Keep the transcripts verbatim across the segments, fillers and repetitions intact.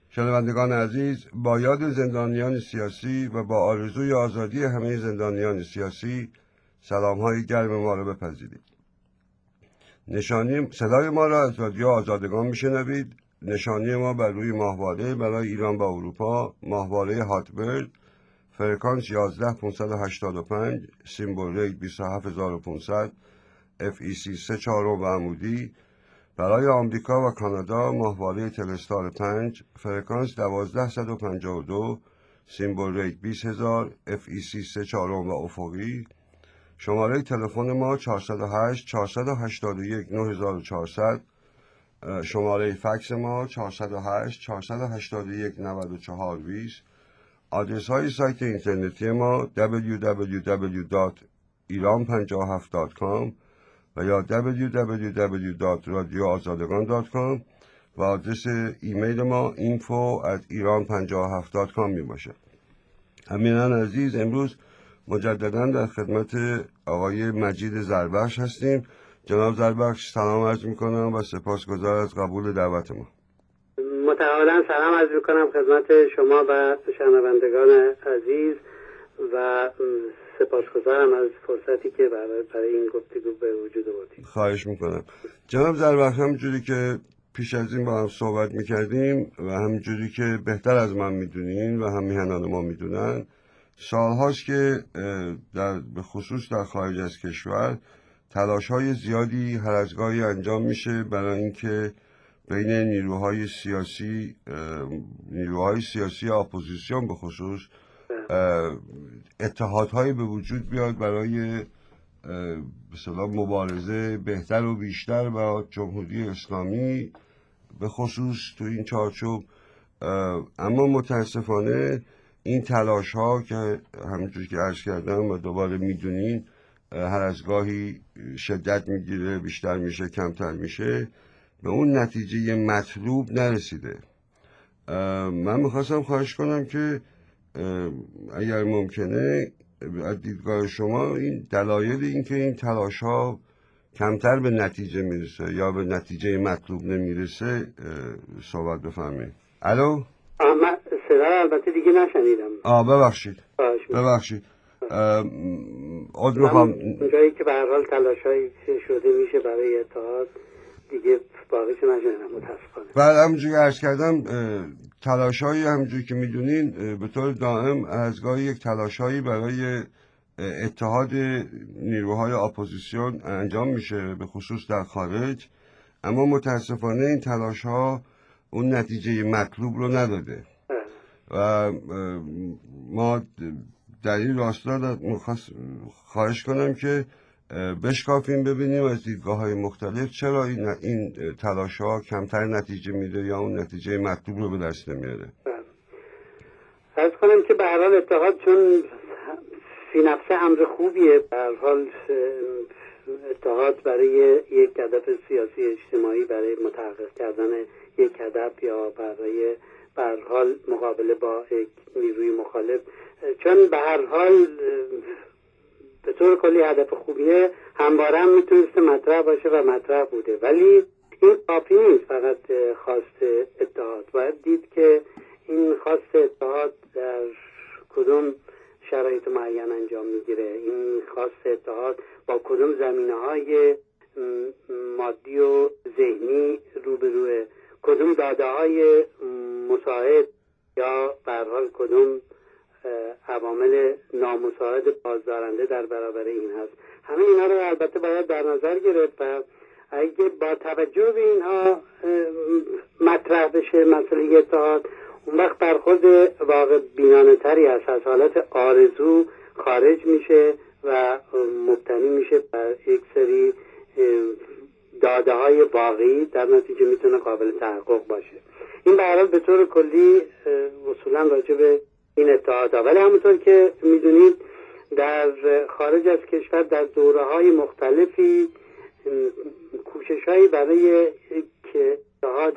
شنوندگان عزیز، با یاد زندانیان سیاسی و با آرزوی آزادی همه زندانیان سیاسی سلام‌های گرم ما را بپذیرید. نشانی صدای ما را از رادیو آزادگان میشنوید. نشانی ما بر روی ماهواره برای ایران با اروپا، ماهواره هاتبرد، فرکانس یازده هزار پانصد و هشتاد و پنج، سیمبل ریت بیست و هفت هزار و پانصد، اف ای سی سه چهارم و عمودی. برای آمریکا و کانادا ماهواره تلستار پنج، فرکانس دوازده هزار صد و پنجاه و دو، سیمبل ریت بیست هزار، اف ای سی سه چهارم و افقی. شماره تلفن ما چهارصد و هشت چهارصد و هشتاد و یک نه هزار و چهارصد. شماره فکس ما چهارصد و هشت چهارصد و هشتاد و یک نود و چهار بیست. آدرس های سایت اینترنتی ما دبلیو دبلیو دبلیو دات ایران پنجاه و هفت دات کام و یا دبلیو دبلیو دبلیو دات رادیو آزادگان دات کام و آدرس ایمیل ما اینفو ات ایران پنجاه و هفت دات کام می باشد. امیران عزیز، امروز مجددا در خدمت آقای مجید زربخش هستیم. جناب زربخش، سلام عرض می کنم و سپاسگزار از قبول دعوت ما. متعالا سلام عرض می کنم خدمت شما و شنوندگان عزیز و سپاسگزارم از فرصتی که برای, برای این گفتگو به وجود آوردید. خواهش میکنم. جناب زربخش، همونجوری که پیش از این با هم صحبت میکردیم و همونجوری که بهتر از من میدونین و هم میهنان ما میدونن، سالهاست که در به خصوص در خارج از کشور تلاش‌های زیادی هر از گاهی انجام میشه برای اینکه بین نیروهای سیاسی نیروهای سیاسی اپوزیسیون به خصوص اتحادهایی به وجود بیاد برای به اصطلاح مبارزه بهتر و بیشتر با جمهوری اسلامی به خصوص تو این چارچوب. اما متاسفانه این تلاش ها که همونجور که عرض کردم و دوباره میدونین هر از گاهی شدت میگیره، بیشتر میشه، کمتر میشه، به اون نتیجه مطلوب نرسیده. من میخواستم خواهش کنم که اگر ممکنه از دیدگاه شما این دلایل این که این تلاش ها کمتر به نتیجه میرسه یا به نتیجه مطلوب نمیرسه صحبت بفرمایید. الو؟ من صدا البته دیگه نشنیدم. آه ببخشید ببخشید عذر میخوام. اونجایی که به هر حال تلاشایی شده میشه برای اتحاد دیگه باقیش نشنیدم متاسفانه. بعد همونجوری که عرض کردم تلاشایی همونجوری که میدونین به طور دائم از گاهی یک تلاشایی برای اتحاد نیروهای اپوزیسیون انجام میشه به خصوص در خارج، اما متاسفانه این تلاش ها اون نتیجه مطلوب رو نداده و ما در این راستا خواهش کنم که بشکافیم ببینیم از دیدگاه های مختلف چرا این, این تلاش ها کمتر نتیجه میده یا اون نتیجه مطلوب رو به دست نمیاره. عرض کنم که به هر حال اتحاد چون فی نفسه امر خوبیه، به هر حال اتحاد برای یک هدف سیاسی اجتماعی، برای متحقق کردن یک هدف یا برای به هر حال مقابله با یک نیروی مخالف، چون به هر حال به طور کلی هدف خوبیه، همواره هم میتونسته مطرح باشه و مطرح بوده، ولی این کافی نیست فقط خواست اتحاد. باید دید که این خواست اتحاد در کدوم شرایط معین انجام میگیره، این خواست اتحاد با کدوم زمینه‌های مادی و ذهنی روبروه، کدوم داده‌های مساعد یا به هر حال کدوم عوامل نامساعد بازدارنده در برابر این هست. همه اینا رو البته باید در نظر گرفت و اگه با توجه به اینها مطرح بشه مسئله اتحاد، اون وقت برخورد واقع بینانه تری هست، از حالت آرزو خارج میشه و مبتنی میشه بر یک سری داده های واقعی، در نتیجه میتونه قابل تحقق باشه. این به هر حال به طور کلی اصولا راجع به این اتحاد ها. ولی همونطور که میدونید در خارج از کشور در دوره های مختلفی کوشش هایی برای که اتحاد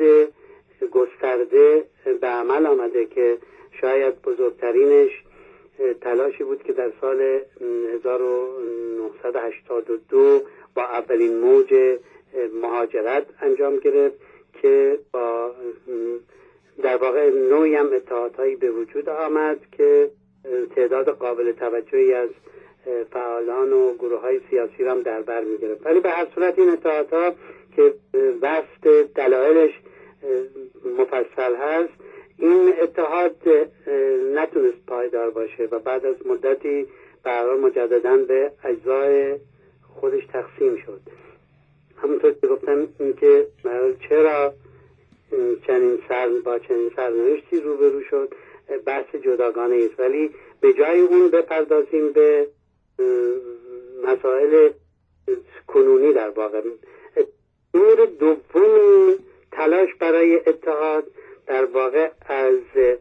گسترده به عمل آمده که شاید بزرگترینش تلاشی بود که در سال هزار و نهصد و هشتاد و دو با اولین موج مهاجرت انجام گرفت که با در واقع نوعی هم اتحادهایی به وجود آمد که تعداد قابل توجهی از فعالان و گروه های سیاسی را هم در بر می گرفت. ولی به هر صورت این اتحادها که بست دلایلش مفصل هست، این اتحاد نتونست پایدار باشه و بعد از مدتی برای مجددا به اجزای خودش تقسیم شد. همونطور که گفتم اینکه چرا چنین سر با چنین سرنوشتی روبرو شد بحث جداگانه است، ولی به جای اون بپردازیم به مسائل کنونی. در واقع دور دوم تلاش برای اتحاد در واقع از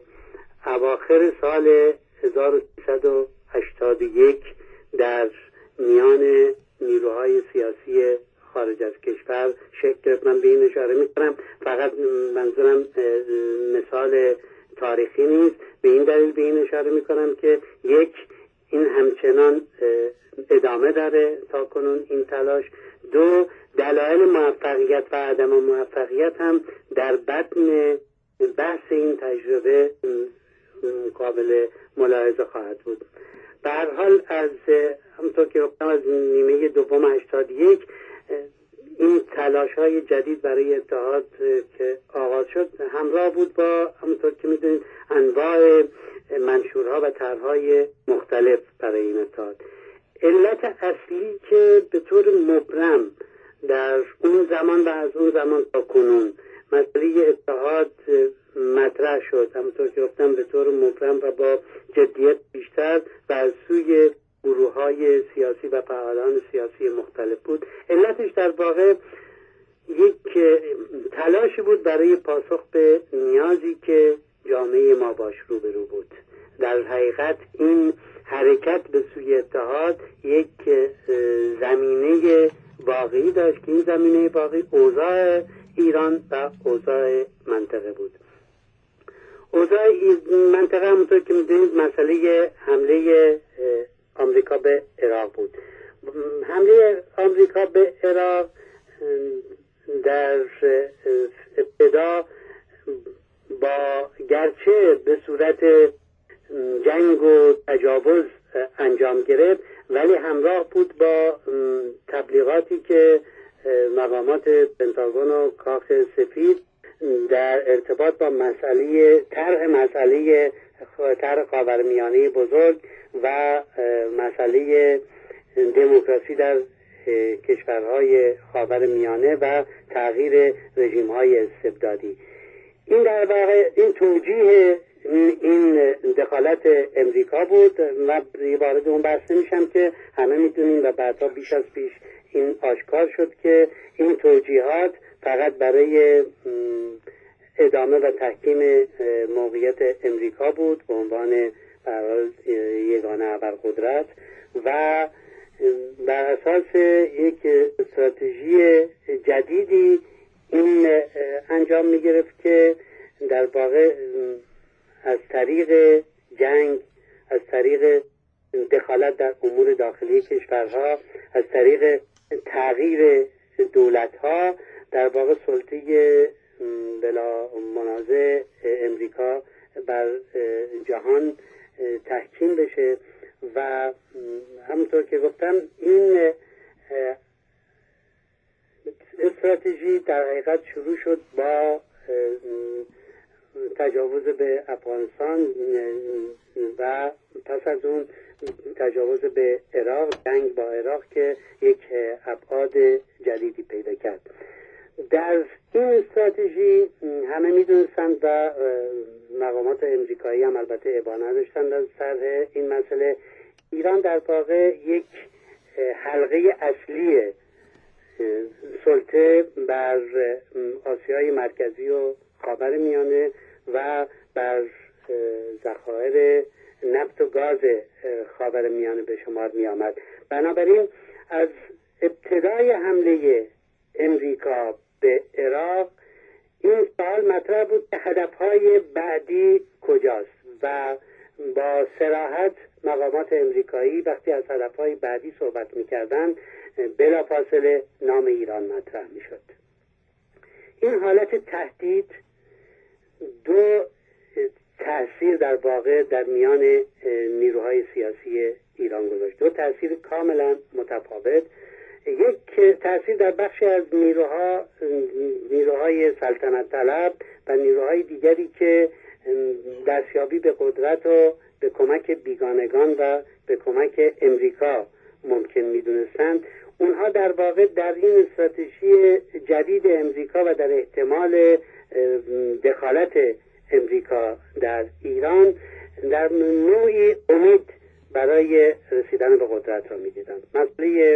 اواخر سال هزار و سیصد و هشتاد و یک در میان نیروهای سیاسی خارج از کشور شکل گرفت. من به این اشاره میکنم، فقط منظورم مثال تاریخی نیست، به این دلیل به این اشاره میکنم که یک، این همچنان ادامه داره تا کنون این تلاش. دو، دلایل موفقیت و عدم موفقیت هم در بطن بحث این تجربه قابل ملاحظه خواهد بود. به هر حال از همونطور که گفتم از نیمه دوم هشتاد و یک این تلاش های جدید برای اتحاد که آغاز شد همراه بود با همونطور که میدونید انواع منشورها و طرحهای مختلف برای این اتحاد. علت اصلی که به طور مبرم در اون زمان و از اون زمان تا کنون مسئله اتحاد مطرح شد، همونطور که گفتم به طور مبرم و با جدیت بیشتر و از سوی گروه های سیاسی و فعالان سیاسی مختلف بود. علتش در واقع یک تلاش بود برای پاسخ به نیازی که جامعه ما باش روبرو بود. در حقیقت این حرکت به سوی اتحاد یک زمینه واقعی داشت که این زمینه واقعی اوضاع ایران و اوضاع منطقه بود. اوضاع منطقه همونطور که میدونید مسئله حمله آمریکا به عراق بود. حمله آمریکا به عراق در ابتدا با گرچه به صورت جنگ و تجاوز انجام گرفت، ولی همراه بود با تبلیغاتی که مقامات پنتاگون و کاخ سفید در ارتباط با مسئله طرح مسئله طرح خاورمیانه بزرگ و مسئله دموکراسی در کشورهای خاورمیانه و تغییر رژیم‌های استبدادی، این در واقع این توجیه این دخالت امریکا بود و وارد اون بحث نمیشم که همه میدونیم و بعدها بیش از پیش این آشکار شد که این توجیهات فقط برای ادامه و تحکیم موقعیت امریکا بود به عنوان یگانه ابرقدرت و بر اساس یک استراتژی جدیدی این انجام می گرفت که در واقع از طریق جنگ، از طریق دخالت در امور داخلی کشورها، از طریق تغییر دولتها در واقع سلطه بلا منازع امریکا بر جهان تحکیم بشه و همونطور که گفتم این استراتژی در حقیقت شروع شد با تجاوز به افغانستان و پس از اون تجاوز به عراق، جنگ با عراق که یک ابعاد جدیدی پیدا کرد. در این استراتژی همه میدونستند و مقامات امریکایی هم البته ابانه داشتند از طرح این مسئله. ایران در واقع یک حلقه اصلی سلطه بر آسیای مرکزی و خاورمیانه و بر ذخایر نفت و گاز خاورمیانه به شمار می آمد. بنابراین از ابتدای حمله امریکا به عراق این سوال مطرح بود که هدفهای بعدی کجاست و با صراحت مقامات امریکایی وقتی از هدفهای بعدی صحبت می‌کردند بلافاصله نام ایران مطرح می‌شد. این حالت تهدید دو تأثیر در واقع در میان نیروهای سیاسی ایران گذاشت، دو تأثیر کاملا متفاوت. یک تأثیر در بخشی از نیروها نیروهای سلطنت طلب و نیروهای دیگری که دستیابی به قدرت و به کمک بیگانگان و به کمک امریکا ممکن می‌دونستند. اونها در واقع در این استراتژی جدید امریکا و در احتمال دخالت امریکا در ایران در نوعی امید برای رسیدن به قدرت را می‌دیدند. مسئله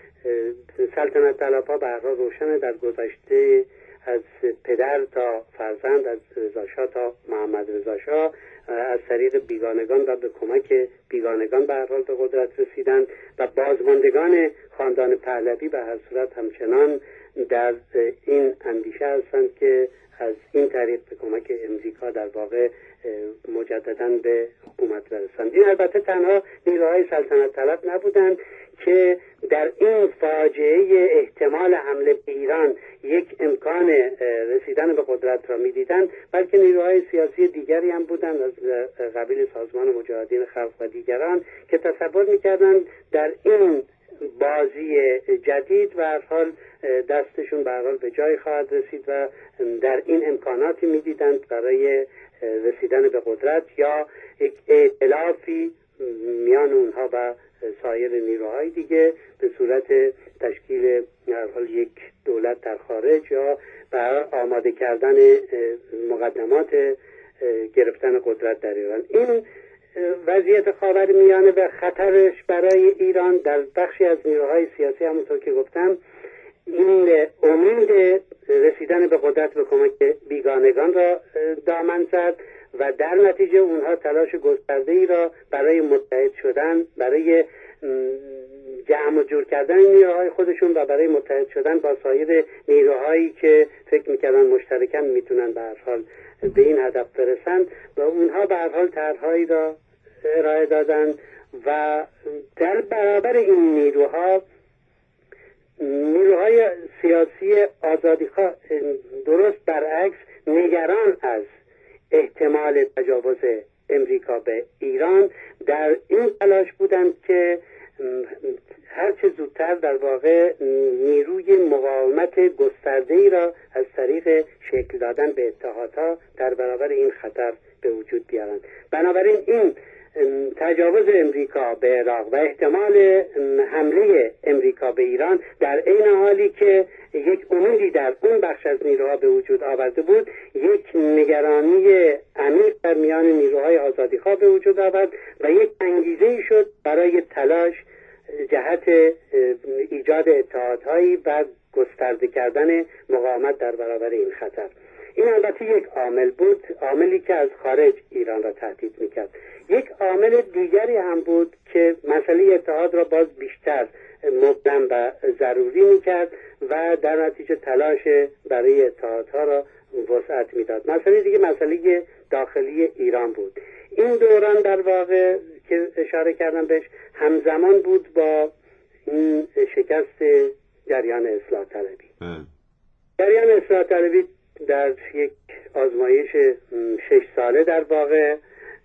سلطنت طلب‌ها به هر حال روشن در گذشته از پدر تا فرزند، از رضا شاه تا محمد رضا شاه، از طریق بیگانگان و به کمک بیگانگان به هر حال به قدرت رسیدند و بازماندگان خاندان پهلوی به هر صورت همچنان در این اندیشه هستند که از این طریق به کمک امریکا در واقع مجدداً به حکومت برسند. این البته تنها نیروهای سلطنت طلب نبودند که در این فاجعه احتمال حمله به ایران یک امکان رسیدن به قدرت را می‌دیدند، بلکه نیروهای سیاسی دیگری هم بودند از قبیل سازمان مجاهدین خلق و دیگران که تصور می‌کردند در این بازی جدید به هر حال دستشون به هر حال به جای خواهد رسید و در این امکاناتی می‌دیدند برای رسیدن به قدرت یا یک ائتلافی میان اونها و سایر نیروهای دیگه به صورت تشکیل هر حال یک دولت در خارج یا برای آماده کردن مقدمات گرفتن قدرت در ایران. این وضعیت خاورمیانه و خطرش برای ایران در بخشی از نیروهای سیاسی همونطور که گفتم این امید رسیدن به قدرت به کمک بیگانگان را دامن زد و در نتیجه اونها تلاش گسترده‌ای را برای متحد شدن، برای جمع و جور کردن نیروهای خودشون و برای متحد شدن با سایر نیروهایی که فکر میکردن مشترکاً میتونن به هر حال به این هدف برسند و اونها به هر حال طرحهایی را ارائه دادن و در برابر این نیروها نیروهای سیاسی آزادیخواه درست برعکس نگران از احتمال تجاوز امریکا به ایران در این تلاش بودند که هرچه زودتر در واقع نیروی مقاومت گسترده‌ای را از طریق شکل دادن به اتحادها در برابر این خطر به وجود بیارند. بنابراین این تجاوز امریکا به عراق و احتمال حمله امریکا به ایران در عین حالی که یک امیدی در اون بخش از نیروها به وجود آورده بود، یک نگرانی عمیق در میان نیروهای آزادیخواه به وجود آورد و یک انگیزه‌ای شد برای تلاش جهت ایجاد اتحادهایی و گسترده کردن مقاومت در برابر این خطر. این البته یک عامل بود، عاملی که از خارج ایران را تهدید میکرد. یک عامل دیگری هم بود که مسئله اتحاد را باز بیشتر مبهم و ضروری میکرد و در نتیجه تلاش برای اتحادها را وسعت میداد. مسئله دیگه مسئله داخلی ایران بود. این دوران در واقع که اشاره کردم بهش همزمان بود با این شکست جریان اصلاح طلبی. جریان اصلاح طلبی در یک آزمایش شش ساله در واقع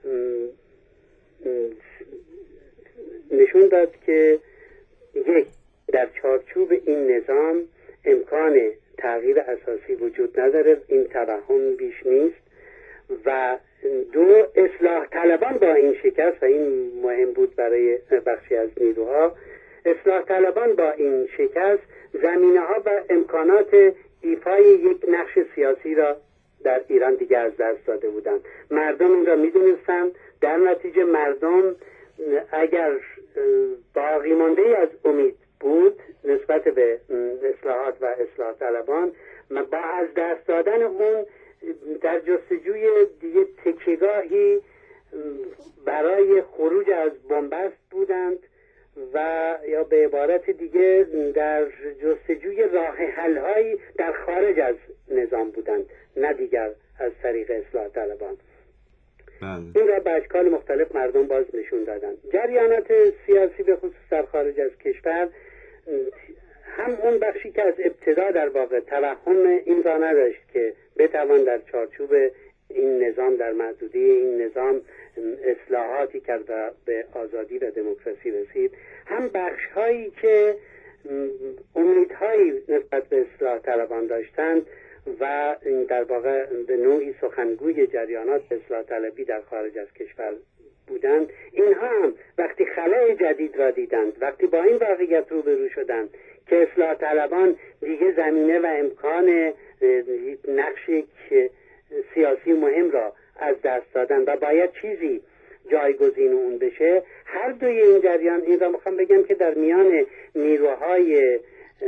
نشون داد که یک در چارچوب این نظام امکان تغییر اساسی وجود نداره، این توهم بیش نیست و دو اصلاح طلبان با این شکست و این مهم بود برای بخشی از نیروها، اصلاح طلبان با این شکست زمینه ها و امکانات ایفای یک نقش سیاسی را در ایران دیگه از دست داده بودند. مردم این را میدونستند، در نتیجه مردم اگر باقی مانده از امید بود نسبت به اصلاحات و اصلاح طلبان با از دست دادن اون در جستجوی دیگه تکیه‌گاهی برای خروج از بنبست بودند و یا به عبارت دیگه در جستجوی راه حل‌هایی در خارج از نظام بودند، نه دیگر از طریق اصلاح طلبان. این را به اشکال مختلف مردم باز نشون دادن. جریانات سیاسی به خصوص در خارج از کشور هم اون بخشی که از ابتدا در واقع توهم این را نداشت که بتوان در چارچوب این نظام در محدوده این نظام اصلاحاتی کرد و به آزادی و دموکراسی رسید، هم بخش هایی که امیدهایی نسبت به اصلاح طلبان داشتند و در واقع به نوعی سخنگوی جریانات اصلاح طلبی در خارج از کشور بودند، اینها هم وقتی خلای جدید را دیدند، وقتی با این واقعیت روبرو شدند که اصلاح طلبان دیگه زمینه و امکان نقش سیاسی مهم را از دست دادن و باید چیزی جایگزین اون بشه، هر دوی این جریان، این را میخوام بگم که در میان نیروهای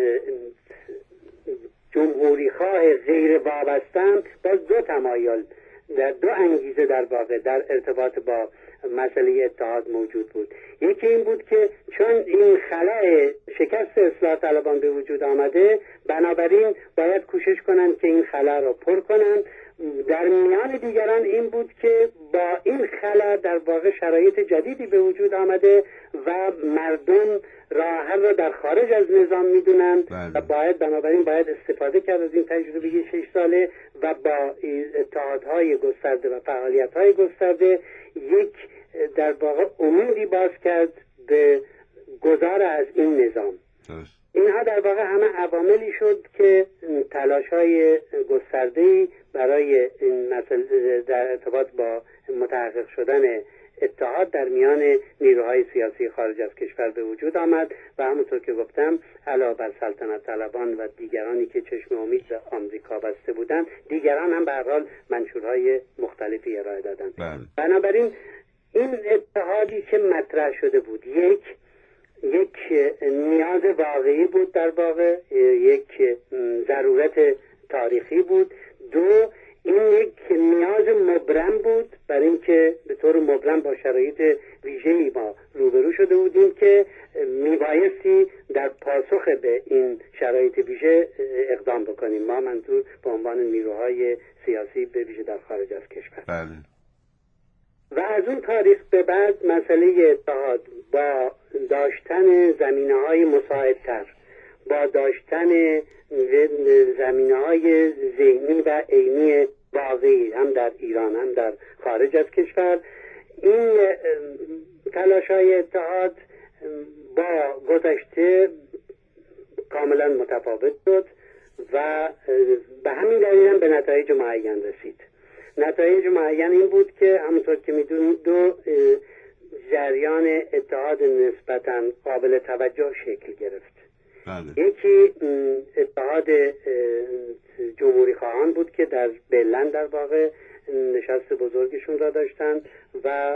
جمهوریخواه غیر وابستن باز دو تمایل، در دو انگیزه در واقع در ارتباط با مسئله اتحاد موجود بود. یکی این بود که چون این خلای شکست اصلاح طلبان به وجود آمده، بنابراین باید کوشش کنند که این خلا را پر کنند. در میان دیگران این بود که با این خلا در واقع شرایط جدیدی به وجود آمده و مردم راه حل را در خارج از نظام میدونند و باید بنابراین باید استفاده کرد از این تجربه شش ساله و با اتحادهای گسترده و فعالیت‌های گسترده یک در واقع امیدی باز کرد به گذار از این نظام. اینها در واقع همه عواملی شد که تلاش‌های گسترده‌ای برای این مسئله در ارتباط با متحقق شدن اتحاد در میان نیروهای سیاسی خارج از کشور به وجود آمد و همونطور که گفتم علاوه بر سلطنت طلبان و دیگرانی که چشم امید به آمریکا بسته بودند، دیگران هم به هر حال منشورهای مختلفی ارائه دادند. بنابراین این اتحادی که مطرح شده بود، یک یک نیاز واقعی بود، در واقع یک ضرورت تاریخی بود. دو، این یک نیاز مبرم بود، برای اینکه به طور مبرم با شرایط ویژه‌ای ما روبرو شده بودیم که میبایستی در پاسخ به این شرایط ویژه اقدام بکنیم، ما منظور به عنوان نیروهای سیاسی به ویژه در خارج از کشور. بله. و از اون تاریخ به بعد مسئله اتحاد با داشتن زمینه‌های مساعدتر، با داشتن زمینه‌های ذهنی و عینی واقعی هم در ایران هم در خارج از کشور، این تلاش‌های اتحاد با گذشته کاملا متفاوت شد و به همین دلیل هم به نتایج معین رسید. نتایج معین این بود که همونطور که میدونید دو جریان اتحاد نسبتاً قابل توجه شکل گرفت. بله. یکی اتحاد جمهوری خواهان بود که در برلین در واقع نشست بزرگشون را داشتند و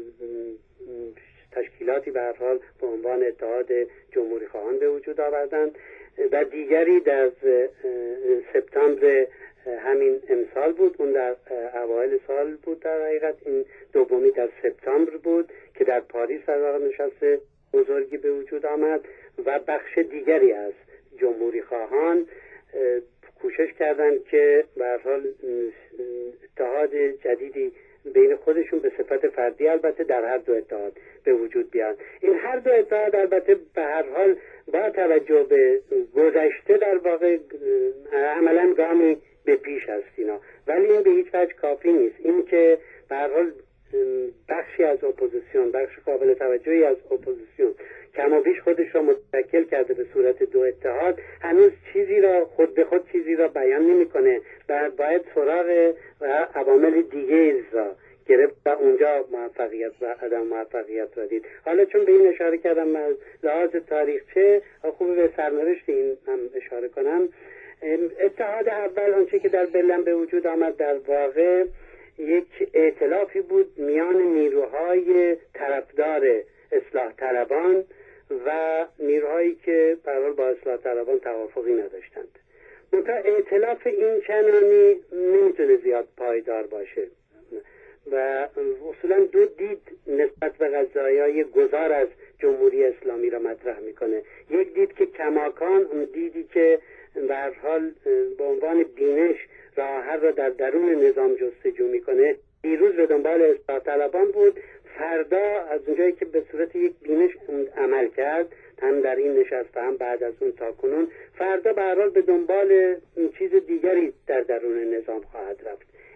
تشکیلاتی به هر حال به عنوان اتحاد جمهوری خواهان به وجود آوردند و دیگری در سپتامبر همین امسال بود، اون در اوایل سال بود، در حقیقت این دومی در سپتامبر بود که در پاریس در واقع نشست بزرگی به وجود آمد و بخش دیگری از جمهوری خواهان کوشش کردند که به هر حال اتحاد جدیدی بین خودشون به صفت فردی البته در هر دو اتحاد به وجود بیاد. این هر دو اتحاد البته به هر حال با توجه به گذشته در واقع عملا گامی به پیش است اینا، ولی این به هیچ وجه کافی نیست. این که به هر حال بخشی از اپوزیسیون، بخش قابل توجهی از اپوزیسیون کم و بیش خودش را متشکل کرده به صورت دو اتحاد، هنوز چیزی را خود به خود چیزی را بیان نمی‌کنه و باید سراغ و عوامل دیگه را گرفت و اونجا موفقیت و عدم موفقیت را دید. حالا چون به این اشاره کردم از لحاظ تاریخچه خوبه به سرنوشت این هم اشاره کنم. اتحاد اول آنچه که در برلین به وجود آمد در واقع یک ائتلافی بود میان نیروهای طرفدار اصلاح طلبان و نیروهایی که به هر حال با اصلاح طلبان توافقی نداشتند. منتها ائتلاف این چنانی نمیتونه زیاد پایدار باشه و اصولا دو دید نسبت به قضایای گذار از جمهوری اسلامی را مطرح میکنه. یک دید که کماکان، اون دیدی که به هر حال به عنوان بینش راه حل را در درون نظام جستجو میکنه، دیروز به دنبال اصلاح طلبان بود، فردا از اونجایی که به صورت یک بینش عمل کرد هم در این نشست هم بعد از اون تا کنون، فردا به هر حال به دنبال چیز دیگری در درون نظام خواهد رفت.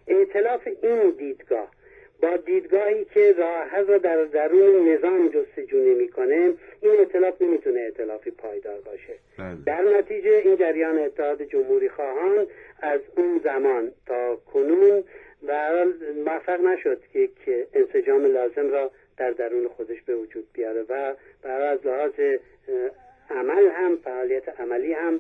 ائتلاف این دیدگاه با دیدگاهی که راه حل را در درون نظام جستجو نمی‌کنه، این ائتلاف نمیتونه ائتلافی پایدار باشه. بله. در نتیجه این جریان اتحاد جمهوری خواهان از اون زمان تا کنون به هر حال موفق نشد که که انسجام لازم را در درون خودش به وجود بیاره و برای از لحاظ عمل هم فعالیت عملی هم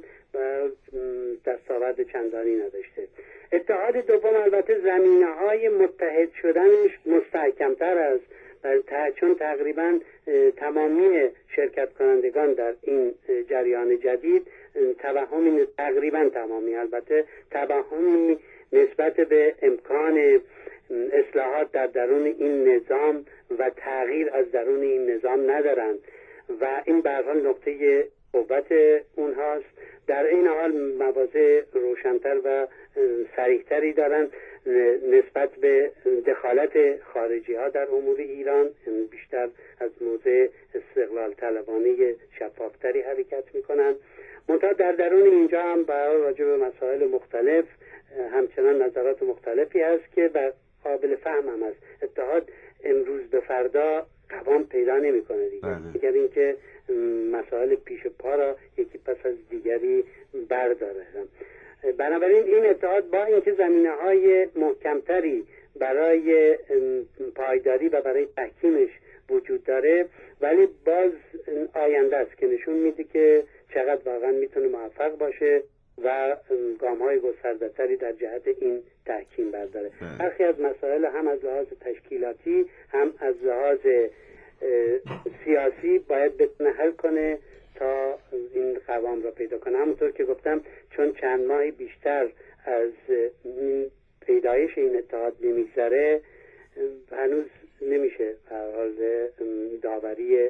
دستاورد چندانی نداشته. اتحاد دوم البته زمینه‌های متحد شدنش مستحکم‌تر است، چون تقریبا تمامی شرکت کنندگان در این جریان جدید توهمی تقریبا تمامی البته توهمی نسبت به امکان اصلاحات در درون این نظام و تغییر از درون این نظام ندارند و این به هر حال نقطه قوت اونهاست. در این حال مواضع روشن‌تر و صریح‌تری دارند نسبت به دخالت خارجی ها در امور ایران، بیشتر از موضع استقلال طلبانه شفافتری حرکت می‌کنند. منتها در درون اینجا هم برای راجع به مسائل مختلف همچنان نظرات مختلفی هست که و قابل فهم هم است. اتحاد امروز به فردا قوام پیدا نمی‌کنه دیگه. اگر اینکه مسائل پیش پا را یکی پس از دیگری برداره. بنابراین این اتحاد با اینکه زمینه‌های محکمتری برای پایداری و برای تحکیمش وجود داره، ولی باز آینده است که نشون میده که چقدر واقعا میتونه موفق باشه و گام‌های گسترده‌تری در جهت این تحکیم برداره. برخی از مسائل هم از لحاظ تشکیلاتی هم از لحاظ سیاسی باید بتونه حل کنه تا این قوام را پیدا کنه. همونطور که گفتم چون چند ماهی بیشتر از پیدایش این اتحاد نمیگذره، هنوز نمیشه در حال داوری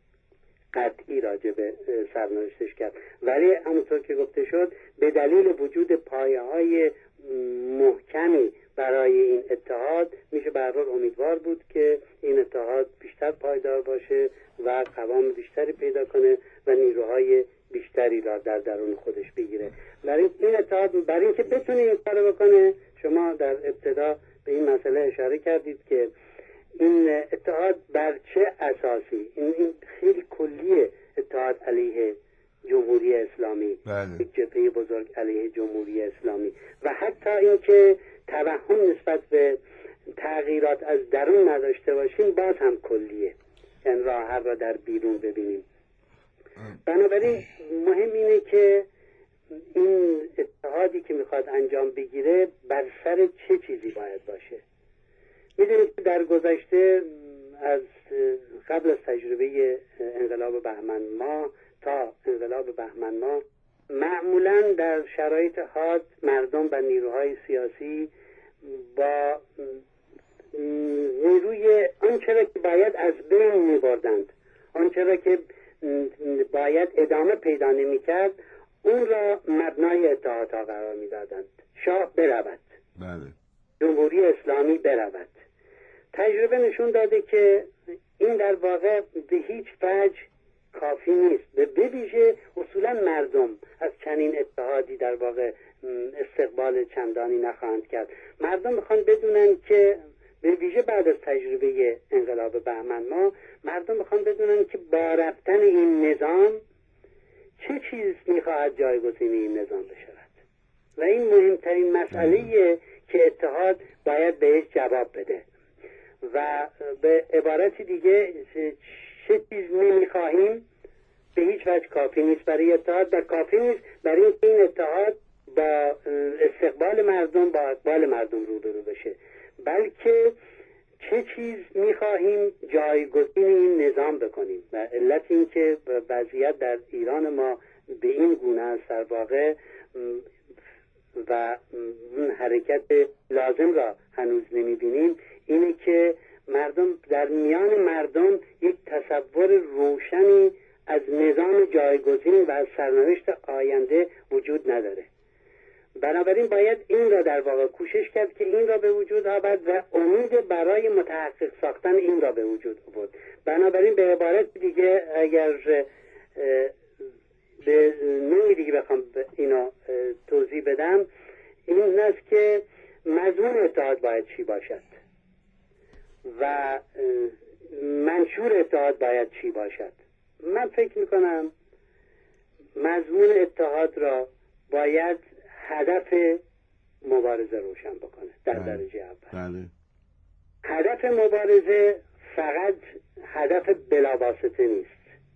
قطعی راجع به سرنوشتش کرد، ولی همونطور که گفته شد به دلیل وجود پایه های محکمی برای این اتحاد میشه به هر حال امیدوار بود که این اتحاد بیشتر پایدار باشه و قوام بیشتری پیدا کنه و نیروهای بیشتری را در درون خودش بگیره. برای این اتحاد برای اینکه بتونه این کارو بکنه، شما در ابتدا به این مسئله اشاره کردید که این اتحاد بر چه اساسی، این, این خیلی کلیه اتحاد علیه جمهوری اسلامی، یک جبهه بزرگ علیه جمهوری اسلامی و حتی اینکه توهم نسبت به تغییرات از درون نداشته باشیم باز هم کلیه، یعنی راه حل را در بیرون ببینیم. بنابراین مهم اینه که این اتحادی که میخواد انجام بگیره بر سر چه چیزی باید باشه. میدونید که در گذشته از قبل از تجربه انقلاب بهمن ماه تا انقلاب بهمن ماه معمولا در شرایط حاد مردم و نیروهای سیاسی با نیروی آنچه را که باید از بین میبردند، آنچه را که باید ادامه پیدا نمیکرد، اون را مبنای اتحادها قرار میدادند. شاه برود، بله. جمهوری اسلامی برود. تجربه نشون داده که این در واقع به هیچ وجه کافی نیست. به ویژه اصولا مردم از چنین اتحادی در واقع استقبال چندانی نخواهند کرد. مردم میخوان بدونن که به ویژه بعد از تجربه انقلاب بهمن ماه، مردم میخوان بدونن که با رفتن این نظام چه چیز میخواهد جایگزین این نظام بشود و این مهمترین مسئله که اتحاد باید بهش جواب بده. و به عبارت دیگه چه چیز نمیخواهیم به هیچ وجه کافی نیست برای اتحاد و کافی نیست برای اینکه این اتحاد با استقبال مردم با اقبال مردم روبرو بشه، بلکه چه چیز میخواهیم جایگزین این نظام بکنیم. و علت این که وضعیت در ایران ما به این گونه است در واقع و اون حرکت لازم را هنوز نمیبینیم اینه که مردم در میان مردم یک تصور روشنی از نظام جایگزین و از سرنوشت آینده وجود نداره. بنابراین باید این را در واقع کوشش کرد که این را به وجود آورد و امید برای متحقق ساختن این را به وجود آورد. بنابراین به عبارت دیگه اگر به نوعی دیگه بخوام اینو توضیح بدم، این است که مضمون اتحاد باید چی باشد و منشور اتحاد باید چی باشد. من فکر میکنم مضمون اتحاد را باید هدف مبارزه روشن بکنه در بله. درجه اول. بله. هدف مبارزه فقط هدف بلاواسطه نیست،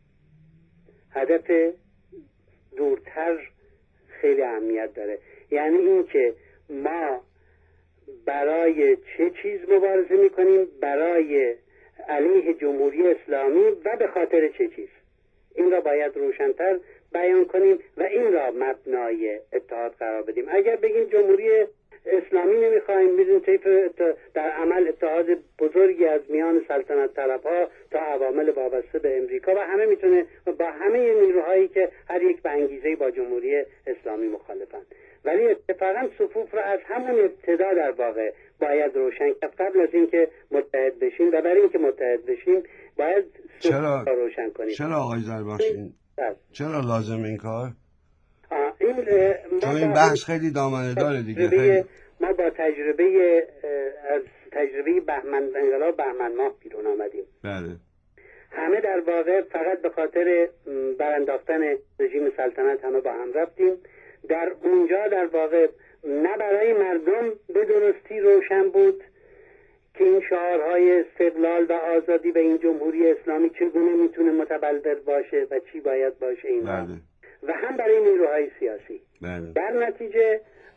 هدف دورتر خیلی اهمیت داره. یعنی این که ما برای چه چیز مبارزه میکنیم، برای علیه جمهوری اسلامی و به خاطر چه چیز، این را باید روشن‌تر بیان کنیم و این را مبنای اتحاد قرار بدیم. اگر بگیم جمهوری اسلامی نمیخوایم، میدون طیف در عمل اتحاد بزرگی از میان سلطنت طلبها تا عوامل وابسته به امریکا و همه میتونه با همه نیروهایی که هر یک به انگیزه با جمهوری اسلامی مخالفند، ولی اتفاقا صفوف را از همون ابتدا در واقع باید روشن کرد قبل از اینکه متحد بشیم و برای اینکه متحد بشیم باید صفوف چرا را روشن کنیم. چرا آقای زربخش این چرا لازم این کار؟ این چون این بحث خیلی دامنه داره دیگه. خیلی... ما با تجربه از تجربه بهمن انقلاب بهمن ماه بیرون آمدیم. بله. همه در واقع فقط به خاطر برانداختن رژیم سلطنت همه با هم رفتیم. در اونجا در واقع نه برای مردم به درستی روشن بود که این شعارهای استقلال و آزادی به این جمهوری اسلامی چگونه میتونه متبلور باشه و چی باید باشه اینا. بله. و هم برای نیروهای سیاسی. بله. در نتیجه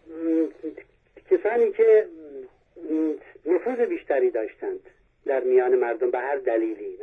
کسانی که نفوذ بیشتری داشتند در میان مردم به هر دلیلی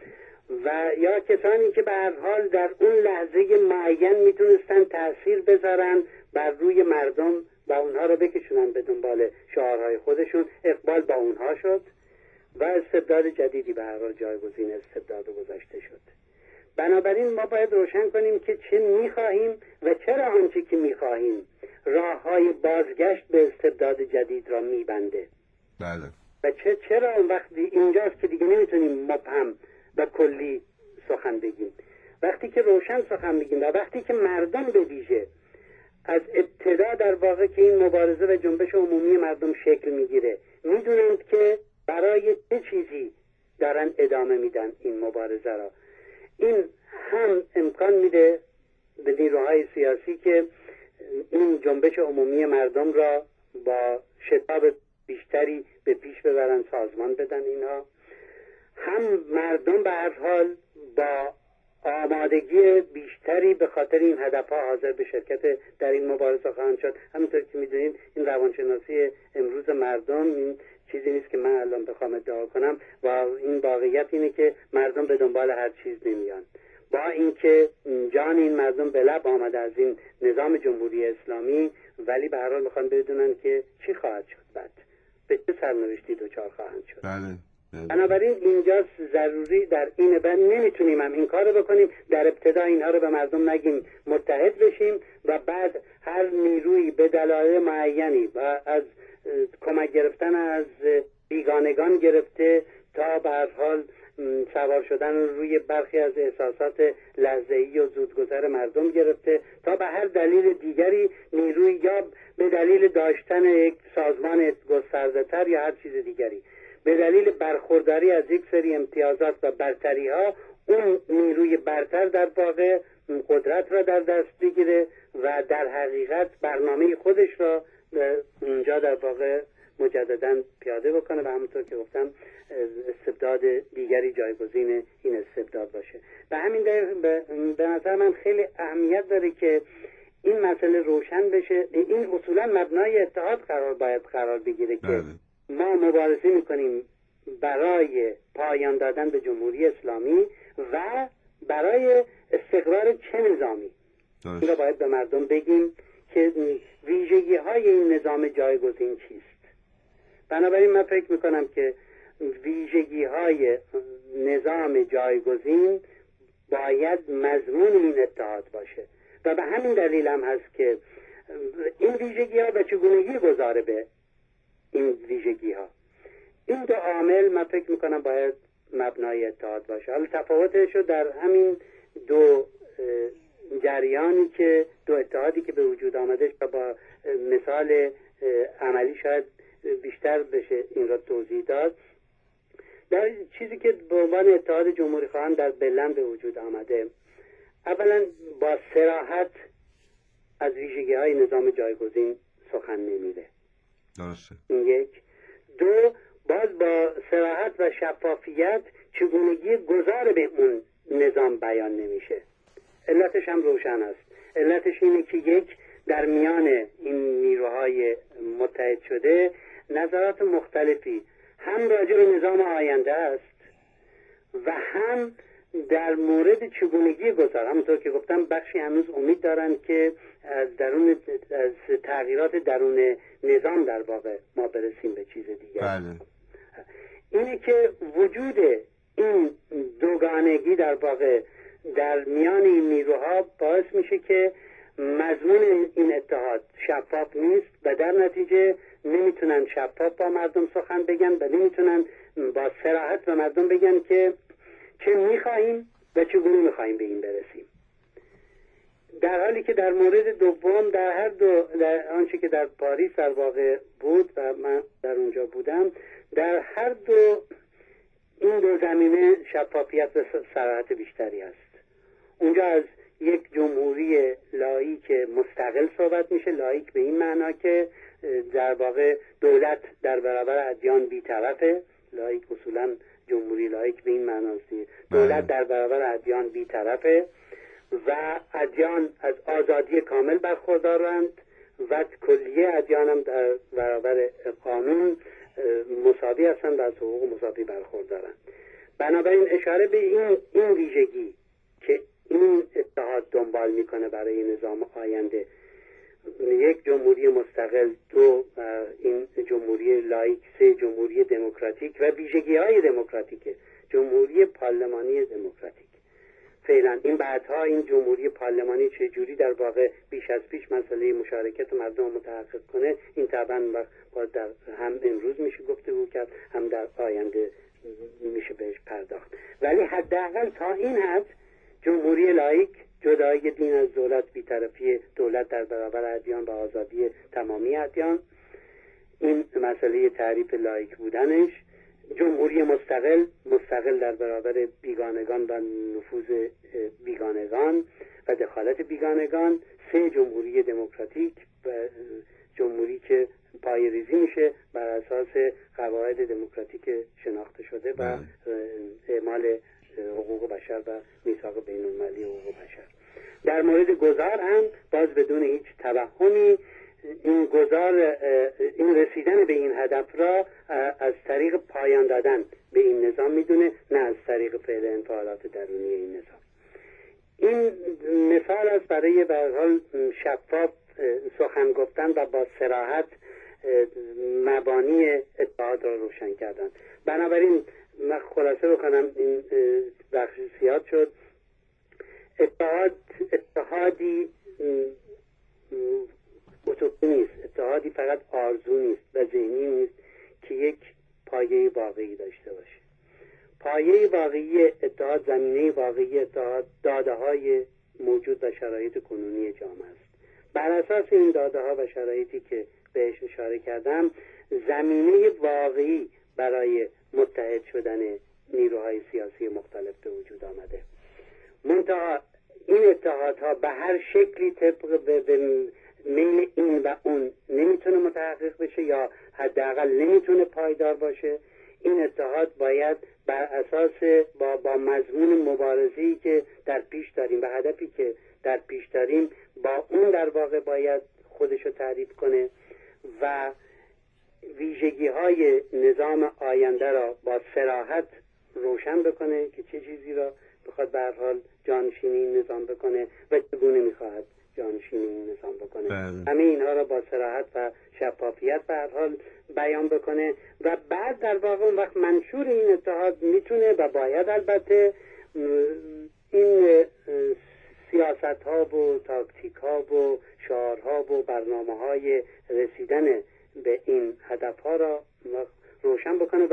و یا کسانی که به هر حال در اون لحظه معین میتونستن تأثیر بذارن بر روی مردم و اونها رو بکشونن به دنبال شعارهای خودشون، اقبال با اونها شد و استبداد جدیدی به هر حال جایگزین استبداد گذشته شد. بنابراین ما باید روشن کنیم که چه میخواهیم و چرا آنچه که میخواهیم راههای بازگشت به استبداد جدید را میبنده. بله. و چه چرا اون وقتی اینجاست که دیگه نمیتونیم مبهم و کلی سخن بگیم. وقتی که روشن سخن بگیم و وقتی که مردم به ویژه از ابتدا در واقع که این مبارزه و جنبش عمومی مردم شکل میگیره میدونند که برای چه چیزی دارن ادامه میدن این مبارزه را، این هم امکان میده به نیروهای سیاسی که این جنبش عمومی مردم را با شتاب بیشتری به پیش ببرن، سازمان بدن اینها، هم مردم به هر حال با آمادگی بیشتری به خاطر این هدفها حاضر به شرکت در این مبارزه خواهند شد. همونطور که میدونید این روانشناسی امروز مردم این چیزی نیست که من الان بخوام ادعا کنم و این واقعیت اینه که مردم به دنبال هر چیز نمیان، با اینکه جان این مردم به لب آمده از این نظام جمهوری اسلامی، ولی به هر حال میخوان بدونن که چی خواهد شد، بعد به چه سرنوشتی دچار خواهند شد. بله. بنابراین اینجاست ضروری در این بند نمیتونیم هم این کار رو بکنیم، در ابتدا اینها رو به مردم نگیم متحد بشیم و بعد هر نیرویی به دلایل معینی و از کمک گرفتن از بیگانگان گرفته تا به هر حال سوار شدن روی برخی از احساسات لحظه‌ای و زودگذر مردم گرفته تا به هر دلیل دیگری نیروی یا به دلیل داشتن یک سازمان گسترده‌تر یا هر چیز دیگری به دلیل برخورداری از یک سری امتیازات و برتری ها اون نیروی برتر در واقع قدرت را در دست بگیره و در حقیقت برنامه خودش را اونجا در واقع مجددا پیاده بکنه و همونطور که گفتم استبداد دیگری جایگزین این استبداد باشه. به همین دلیل به نظر من خیلی اهمیت داره که این مسئله روشن بشه. این اصولا مبنای اتحاد قرار باید قرار بگیره که ما مبارزه میکنیم برای پایان دادن به جمهوری اسلامی و برای استقرار چه نظامی. این را باید به مردم بگیم که ویژگی های این نظام جایگزین چیست. بنابراین من فکر میکنم که ویژگی های نظام جایگزین باید مضمون این اتحاد باشه و به همین دلیل هم هست که این ویژگی ها به چگونگی گذاره به این ویژگی ها، این دو عامل من فکر میکنم باید مبنای اتحاد باشه. حالا تفاوتش رو در همین دو جریانی که دو اتحادی که به وجود آمده و با مثال عملی شاید بیشتر بشه این را توضیح داد. در چیزی که به عنوان اتحاد جمهوری خواهان در بلن به وجود آمده، اولا با صراحت از ویژگی های نظام جایگزین سخن نمیره. درسته. این یک. دو، باز با صراحت و شفافیت چگونگی گذار به اون نظام بیان نمیشه. علتش هم روشن است. علتش اینه که یک، در میان این نیروهای متحد شده نظرات مختلفی هم راجع به نظام آینده است و هم در مورد چگونگی گذار. همونطور که گفتم بخشی هنوز امید دارن که از درون از تغییرات درون نظام در واقع ما برسیم به چیز دیگر. بله. اینه که وجود این دوگانگی در واقع در میان این نیروها باعث میشه که مضمون این اتحاد شفاف نیست و در نتیجه نمیتونن شفاف با مردم سخن بگن و نمیتونن با صراحت به مردم بگن که چه میخواهیم و چگونه میخواهیم به این برسیم. در حالی که در مورد دوم در هر دو، در آنچه که در پاریس در واقع بود و من در اونجا بودم، در هر دو این دو زمینه شفافیت و صراحت بیشتری است. اونجا از یک جمهوری لاییک مستقل صحبت میشه، لاییک به این معنا که در واقع دولت در برابر ادیان بی‌طرفه. لاییک اصولا جمهوری لاییک به این معناست، دولت در برابر ادیان بی‌طرفه و ادیان از آزادی کامل برخوردارند و کلیه ادیان هم در برابر قانون مساوی هستند و از حقوق مساوی برخوردارند. بنابراین اشاره به این این ویژگی که این اتحاد دنبال میکنه برای نظام آینده، یک جمهوری مستقل، دو این جمهوری لاییک، سه جمهوری دموکراتیک و ویژگی های دموکراتیک، جمهوری پارلمانی دموکراتیک. فعلا این بعدها این جمهوری پارلمانی چه جوری در واقع بیش از پیش مسئله مشارکت مردم متحقق کنه، این طبعا با در هم امروز میشه گفتگو کرد، هم در آینده میشه بهش پرداخت. ولی حداقل تا این حد جمهوری لاییک، جدایی دین از دولت، بی‌طرفی دولت در برابر ادیان و آزادی تمامی ادیان، این مسئله تعریف لاییک بودنش. جمهوری مستقل، مستقل در برابر بیگانگان و نفوذ بیگانگان و دخالت بیگانگان. سه جمهوری دموکراتیک و جمهوری که پایه‌ریزی میشه بر اساس قواعد دموکراتیک شناخته شده و اعمال حقوق بشر و میثاق بین‌المللی حقوق بشر. در مورد گذار هم باز بدون هیچ توهمی این گذار، این رسیدن به این هدف را از طریق پایان دادن به این نظام میدونه، نه از طریق فعل انفعالات درونی این نظام. این مثال است برای به هر حال شفاف سخن گفتن و با صراحت مبانی اتحاد را روشن کردن. بنابراین من خلاصه بکنم، این بخش زیاد شد. اتحاد اتحادی اوتوپی نیست، اتحادی فقط آرزو نیست و ذهنی نیست که یک پایه واقعی داشته باشه. پایه واقعی اتحاد، زمینه واقعی اتحاد داده های موجود و شرایط کنونی جامعه است. بر اساس این داده ها و شرایطی که بهش اشاره کردم، زمینه واقعی برای متحد شدن نیروهای سیاسی مختلف به وجود آمده. منتها این اتحادها به هر شکلی طبق به میل این و اون نمیتونه متحقق بشه یا حداقل نمیتونه پایدار باشه. این اتحاد باید بر اساس با, با مضمون مبارزه‌ای که در پیش داریم و هدفی که در پیش داریم با اون در واقع باید خودشو تعریف کنه و ویژگی های نظام آینده را با صراحت روشن بکنه که چه چیزی را بخواد به هر حال جانشینی این نظام بکنه و چگونه میخواهد جانشینی این نظام بکنه. بله. همه اینها را با صراحت و شفافیت به هر حال بیان بکنه و بعد در واقع اون وقت منشور این اتحاد میتونه و باید البته این سیاست ها و تاکتیک ها و شعار ها و برنامه های رسیدن به این هدف ها را روشن بکنه و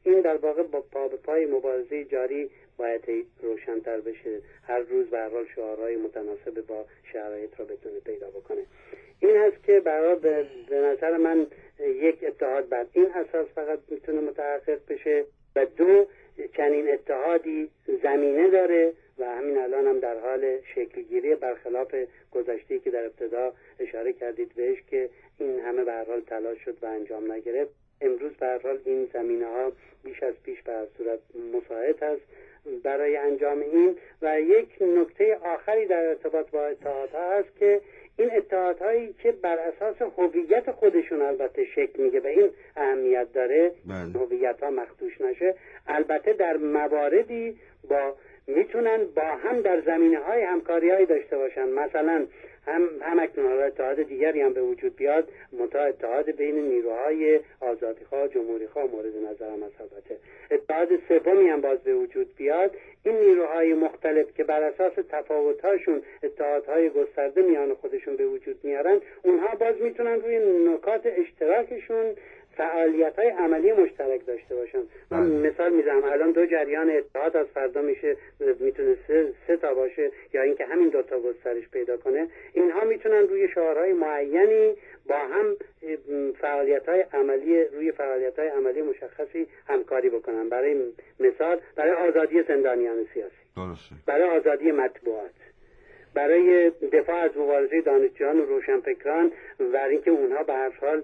این در واقع با پا به پای مبارزه جاری باید روشن‌تر بشه، هر روز به هر حال شعارهای متناسب با شرایط را بتونه پیدا بکنه. این هست که برای به نظر من یک اتحاد بر این اساس فقط میتونه متحقق بشه و دو چنین اتحادی زمینه داره و همین الان هم در حال شکلگیری، برخلاف گذشته‌ای که در ابتدا اشاره کردید بهش که این همه به هر حال تلاش شد و انجام نگرفت. امروز به هر حال این زمینه ها بیش از پیش به هر صورت مساعد است برای انجام این. و یک نکته آخری در ارتباط با اتحادها هست که این اتحادهایی که بر اساس هویت خودشون البته شکل میگه و این اهمیت داره، هویت ها مخدوش نشه، البته در مواردی با میتونن با هم در زمینه های همکاری های داشته باشن. مثلا هم هم اکنون اتحاد دیگری هم به وجود بیاد، منتها اتحاد بین نیروهای آزادیخواه جمهوریخواه مورد نظرم است. البته اتحاد سومی هم باز به وجود بیاد، این نیروهای مختلف که بر اساس تفاوت‌هاشون اتحادهای گسترده میان خودشون به وجود میارن، اونها باز میتونن روی نکات اشتراکشون فعالیت‌های عملی مشترک داشته باشن. من مثال میزنم، الان دو جریان اتحاد از فردا میشه میتونه سه, سه تا باشه یا اینکه همین دو تا گسترش پیدا کنه. اینها میتونن روی شعارهای معینی با هم فعالیت‌های عملی روی فعالیت‌های عملی مشخصی همکاری بکنن. برای مثال برای آزادی زندانیان سیاسی، درسته، برای آزادی مطبوعات، برای دفاع از مبارزه دانشجویان و روشنفکران و اینکه اونها به هر حال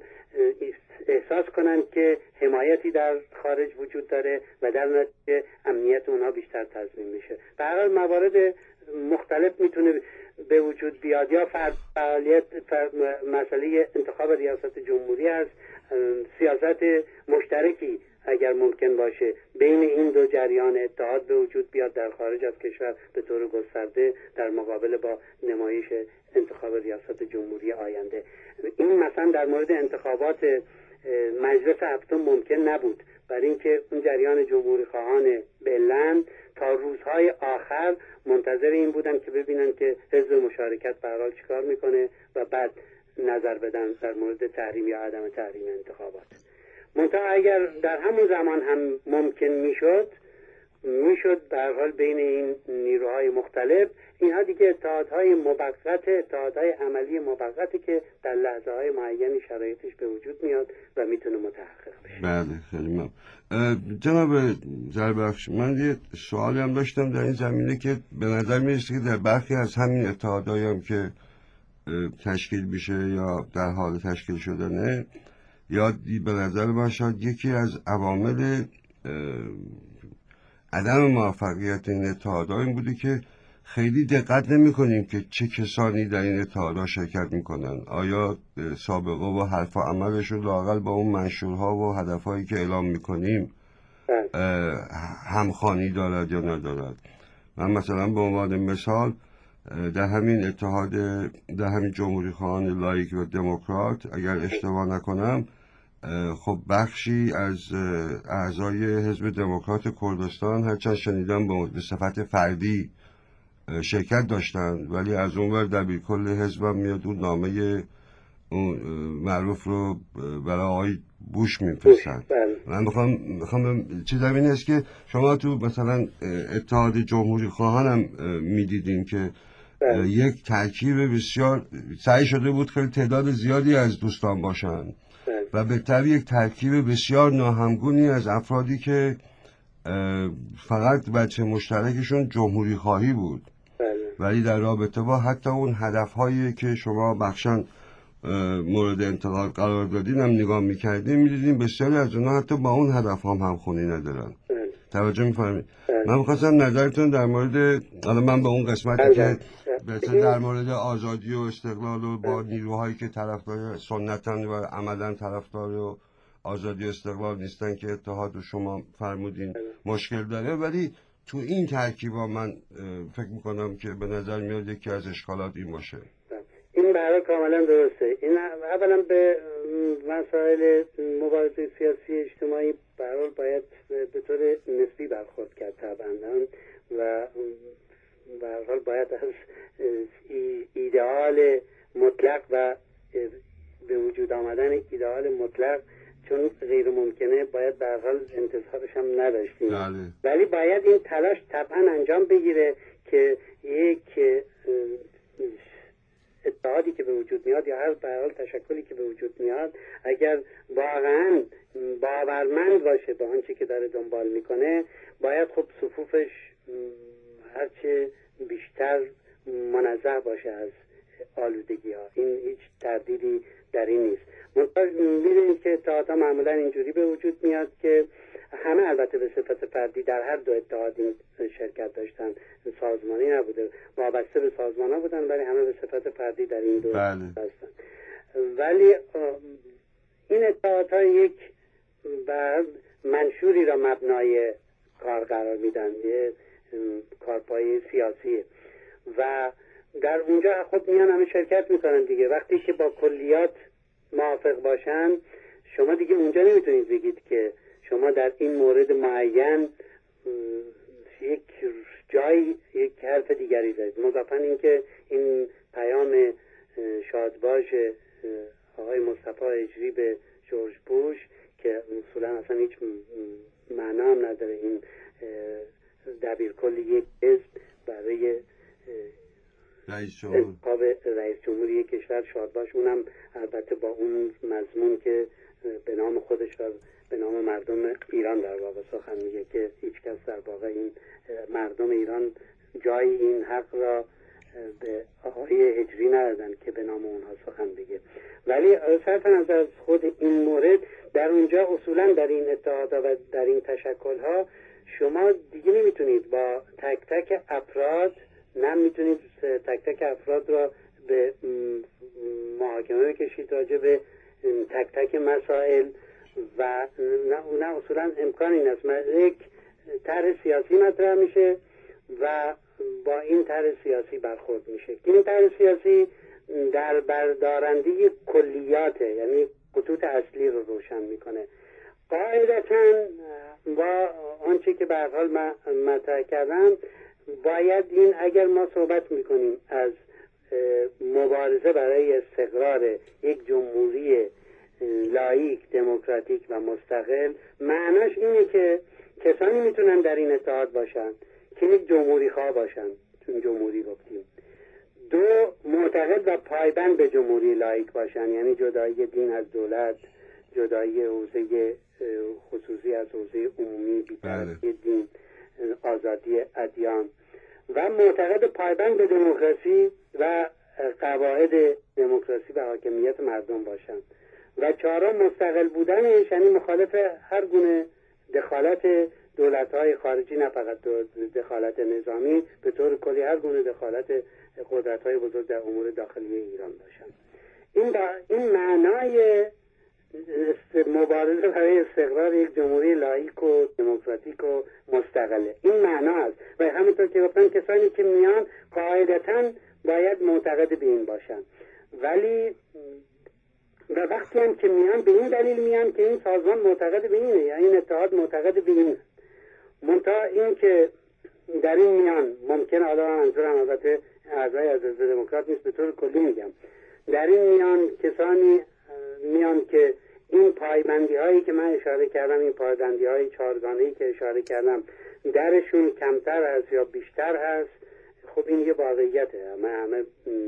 احساس کنند که حمایتی در خارج وجود داره و در نتیجه امنیت اونها بیشتر تضمین میشه. به هر حال موارد مختلف میتونه به وجود بیاد. یا فعالیت مسئله انتخاب ریاست جمهوری است، سیاست مشترکی اگر ممکن باشه بین این دو جریان اتحاد به وجود بیاد در خارج از کشور به طور گسترده در مقابل با نمایش انتخاب ریاست جمهوری آینده. این مثلا در مورد انتخابات مجلس هفتم ممکن نبود، برای اینکه اون جریان جمهوری خواهان بلند تا روزهای آخر منتظر این بودن که ببینن که حزب مشارکت به هر حال چیکار میکنه و بعد نظر بدن در مورد تحریم یا عدم تحریم انتخابات. منتها اگر در همون زمان هم ممکن میشد میشد به هر حال بین این نیروهای مختلف، اینها دیگه اتحادهای موقت، اتحادهای عملی موقتی که در لحظه های معینی شرایطش به وجود میاد و میتونه متحقق بشه. بله خیلی ممنون. جناب زربخش، من یه سوالی هم داشتم در این زمینه که به نظر میرسه که در برخی از همین اتحادهایی هم که تشکیل میشه یا در حال تشکیل شدنه، یا به نظر من شاید یکی از عوامل عدم موفقیت این اتحادها این بوده که خیلی دقت نمی کنیم که چه کسانی در این اتحادها شرکت میکنن. آیا سابقه و حرف و عملشون لااقل با اون منشورها و هدفهایی که اعلام میکنیم همخوانی دارد یا ندارد؟ من مثلا به عنوان مثال در همین اتحاد، در همین جمهوری خواهان لایک و دموکرات اگر اشتباه نکنم، خب بخشی از اعضای حزب دموکرات کردستان هرچند شنیدم به صفت فردی شرکت داشتن، ولی از اون ور دبیرکل حزبم میاد اون نامه اون معروف رو برای آقای بوش میفرستن. من میخوام میخوام چیزم این است که شما تو مثلا اتحاد جمهوری خواهانم میدیدین که یک ترکیب بسیار سعی شده بود خیلی تعداد زیادی از دوستان باشن و به طبع یک ترکیب بسیار ناهمگونی از افرادی که فقط بچه مشترکشون جمهوری خواهی بود، ولی در رابطه با حتی اون هدفهایی که شما بخشن مورد انتقاد قرار دادین هم نگاه میکردیم، میدیدیم بسیاری از اونها حتی با اون هدف هم همخونی ندارن. توجه میفرمایید؟ من میخواستم نظرتون در مورد، حالا من به اون قسمتی که بهتر در مورد آزادی و استقلال و با نیروهایی که طرفدار سنتن و عملا طرفدار و آزادی و استقلال نیستن که اتحاد و شما فرمودین مشکل داره، ولی تو این ترکیبا من فکر میکنم که به نظر میاد یکی از اشکالات این باشه. این برای کاملا درسته. این اولا به مسائل مبارزه سیاسی اجتماعی برای باید به طور نسبی برخورد کرد طبعا و به هر حال باید از ایدئال مطلق و به وجود آمدن ایدئال مطلق چون غیر ممکنه باید به هر حال انتظارش هم نداشتیم. بله. ولی باید این تلاش طبعا انجام بگیره که یک اتحادی که به وجود میاد یا هر به هر حال تشکلی که به وجود میاد اگر واقعا باورمند باشه به آنچه که داره دنبال میکنه، باید خب صفوفش هرچه بیشتر منزه باشه از آلودگی ها. این هیچ تردیدی در این نیست. می‌بینید که اتحادها معمولا اینجوری به وجود میاد که همه البته به صفت فردی در هر دو اتحاد این شرکت داشتن، سازمانی نبوده، وابسته به سازمان ها بودن، ولی همه به صفت فردی در این دو هستن. ولی این اتحادها یک بعد منشوری را مبنای کار قرار میدن، یه کارپایی سیاسی و در اونجا خب میان همه شرکت میکنن دیگه. وقتی که با کلیات موافق باشن، شما دیگه اونجا نمیتونید بگید که شما در این مورد معین یک جای یک حرف دیگری دارید. مضافاً اینکه این پیام شادباش آقای مصطفی اجری به جورج بوش که اصولا اصلا هیچ معنا هم نداره، این دبیرکل یک حزب برای رئیس جمهور انتخاب رئیس جمهوری کشور شادباش، اونم البته با اون مضمون که به نام خودش و به نام مردم ایران در واقع سخن میگه که هیچ کس در واقع این مردم ایران جای این حق را به آقای هجری ندادن که به نام اونها سخن بگه. ولی صرف نظر از خود این مورد، در اونجا اصولا در این اتحادها و در این تشکلها شما دیگه نمیتونید با تک تک افراد، نه میتونید تک تک افراد را به محاکمه بکشید راجع به تک تک مسائل و نه, نه اصولا امکان این است. یک طرح سیاسی مطرح میشه و با این طرح سیاسی برخورد میشه. این طرح سیاسی در بردارندگی کلیاته، یعنی خطوط اصلی رو روشن میکنه. قاعدتاً با آنچه که به هر حال من مطرح کردم، باید این اگر ما صحبت میکنیم از مبارزه برای استقرار یک جمهوری لاییک، دموکراتیک و مستقل، معناش اینه که کسانی میتونن در این اتحاد باشن که یک جمهوری خواه باشن، چون جمهوری گفتیم. دو، معتقد و پایبند به جمهوری لاییک باشن، یعنی جدایی دین از دولت، جدایی حوزه خصوصی از حوزه عمومی، بی‌طرفی دین، آزادی ادیان، و معتقد پایبند به دموکراسی و قواعد دموکراسی و حاکمیت مردم باشند. و چهارم، مستقل بودنش، یعنی مخالف هر گونه دخالت دولت‌های خارجی، نه فقط دخالت نظامی، به طور کلی هر گونه دخالت قدرت‌های بزرگ در امور داخلی ایران باشند. این با این معنای مبارزه برای استقرار یک جمهوری لاییک و دموکراتیک و مستقله، این معنا است. و همونطور که گفتم کسانی که میان قاعدتاً باید معتقد به این باشن، ولی و وقتی هم که میان به این دلیل میان که این سازمان معتقد به اینه، یعنی این اتحاد معتقد به اینه. منتها این که در این میان ممکن، حالا منظورم البته اعضای از حزب دموکرات نیست، به طور کلی میگم، در این میان کسانی میان که این پایبندی هایی که من اشاره کردم، این پایبندی های چهارگانه‌ای که اشاره کردم، درشون کمتر هست یا بیشتر هست. خب این یه واقعیته، همه همه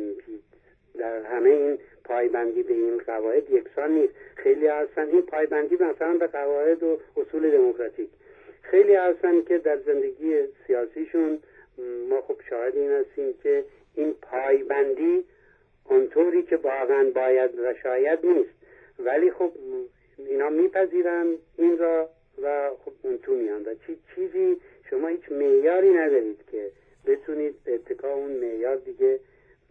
در همه این پایبندی به این قواعد یکسان نیست. خیلی هستن این پایبندی مثلا به قواعد و اصول دموکراتیک، خیلی هستن که در زندگی سیاسیشون ما خب شاهد این هستیم که این پایبندی اونطوری که واقعا باید و شاید نیست، ولی خب اینا میپذیرن این را و خب اون تو میان و چی چیزی شما هیچ معیاری ندارید که بتونید به اتکا اون معیار دیگه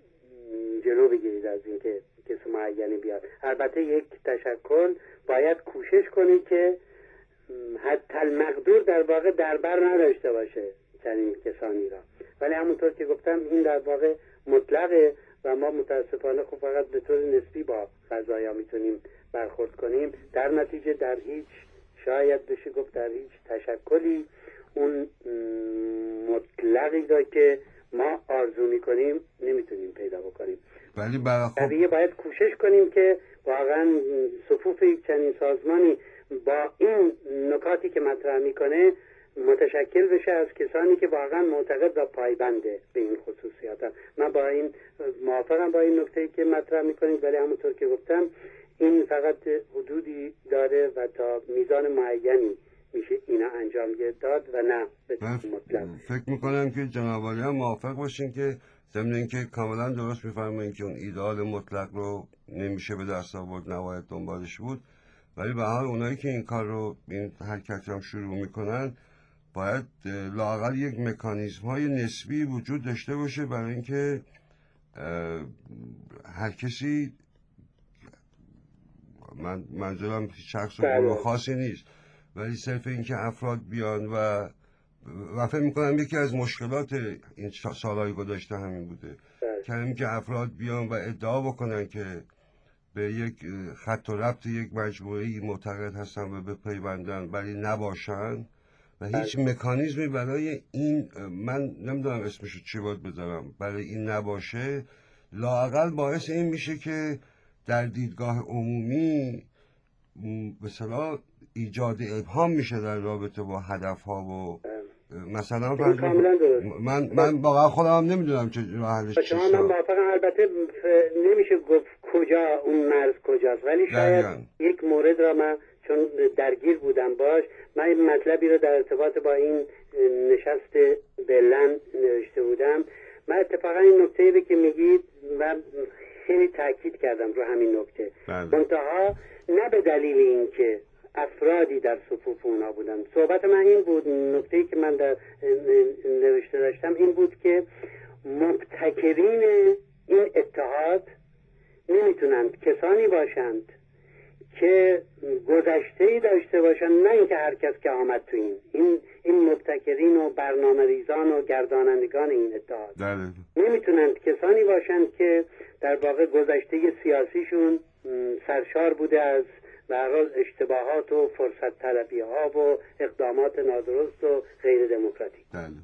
جلو بگیرید از اینکه کس معینی بیاد. البته یک تشکل باید کوشش کنید که حتی المقدور در واقع دربر نداشته باشه چنین کسانی را، ولی همونطور که گفتم این در واقع مطلقه و ما متاسفانه خب فقط به طور نسبی با قضایا میتونیم برخورد کنیم. در نتیجه در هیچ، شاید بشه گفت در هیچ تشکلی اون مطلقی را که ما آرزو میکنیم نمیتونیم پیدا بکنیم. ولی برای خب طبیعی باید کوشش کنیم که واقعا صفوف یک چنین سازمانی با این نکاتی که مطرح میکنه متشکل بشه از کسانی که واقعا معتقد و پایبنده به این خصوصیات. من با این موافقم با این نکته‌ای که مطرح میکنید، ولی همونطور که گفتم این فقط حدودی داره و تا میزان معینی میشه اینا انجام داد و نه به مطلق. فکر میکنم که جناب عالی هم موافق باشین که ضمن اینکه کاملا درست میفرمایید که اون ایدئال مطلق رو نمیشه به دست آورد، نباید دنبالش بود، ولی به حال اونایی که این کار رو این حرکت رو شروع میکنن باید لااقل یک مکانیزم های نسبی وجود داشته باشه برای اینکه هر کسی، من منظورم شخص و گروه خاصی نیست، ولی صرف اینکه افراد بیان و و فکر میکنم یکی از مشکلات این سالهای گذشته همین بوده که همین که افراد بیان و ادعا بکنن که به یک خط و ربط یک مجموعه‌ای معتقد هستن و به پیوندن ولی نباشن و هیچ مکانیزمی برای این، من نمیدونم اسمشو چی باید بذارم، برای این نباشه، لااقل باعث این میشه که در دیدگاه عمومی مثلا ایجاد ابهام میشه در رابطه با هدفها و مثلا فرض من من واقعا خودم هم نمیدونم چه راه حلش چیه. من موافقم، البته نمیشه گفت کجا اون مرز کجاست، ولی شاید یک مورد را من چون درگیر بودم باش، من این مطلبی رو در ارتباط با این نشست بلن نوشته بودم. من اتفاقا این نکته رو که میگید من خیلی تاکید کردم رو همین نکته، منتها نه به دلیل اینکه افرادی در صفوف اونا بودن. صحبت من این بود، نکته‌ای که من در نوشته داشتم این بود که مبتکرین این اتحاد نمیتونند کسانی باشند که گذشته‌ای داشته باشند، نه اینکه هر کس که آمد تو این این این مبتکرین و برنامه ریزان و گردانندگان این اتحاد نمیتونند کسانی باشند که در واقع گذشته سیاسیشون سرشار بوده از به هر حال اشتباهات و فرصت طلبی ها و اقدامات نادرست و غیر دموکراتیک.